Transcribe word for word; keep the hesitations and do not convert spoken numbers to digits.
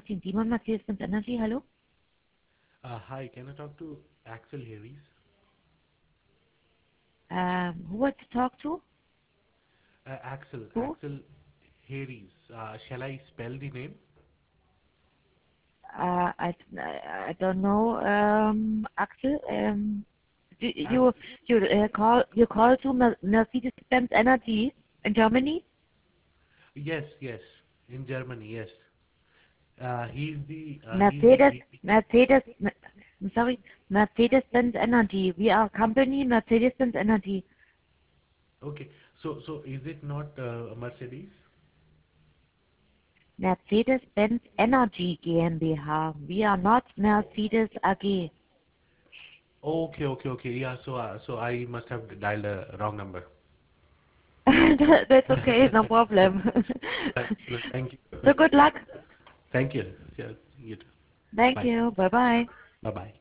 Christine Simon, Mercedes-Benz Energy. Hello. Uh, hi, can I talk to Axel Harris? Um, who would you talk to? Uh, Axel, Who? Axel Harris. Uh, shall I spell the name? Uh, I, I don't know. Um, Axel. Um, do Ax- you you uh, call you call to Mer- Mercedes-Benz Energy in Germany? yes, yes, in Germany, yes. Uh, he's the uh, he's the Mercedes, V P. Mercedes. Mer- I'm sorry, Mercedes-Benz Energy. We are a company, Mercedes-Benz Energy. Okay, so so is it not uh, Mercedes? Mercedes-Benz Energy GmbH. We are not Mercedes A G. Okay, okay, okay. Yeah, so uh, so I must have dialed a wrong number. That's okay, no problem. Thank you. So good luck. Thank you. Yeah, you too. Thank Bye. you. Bye bye. Bye bye.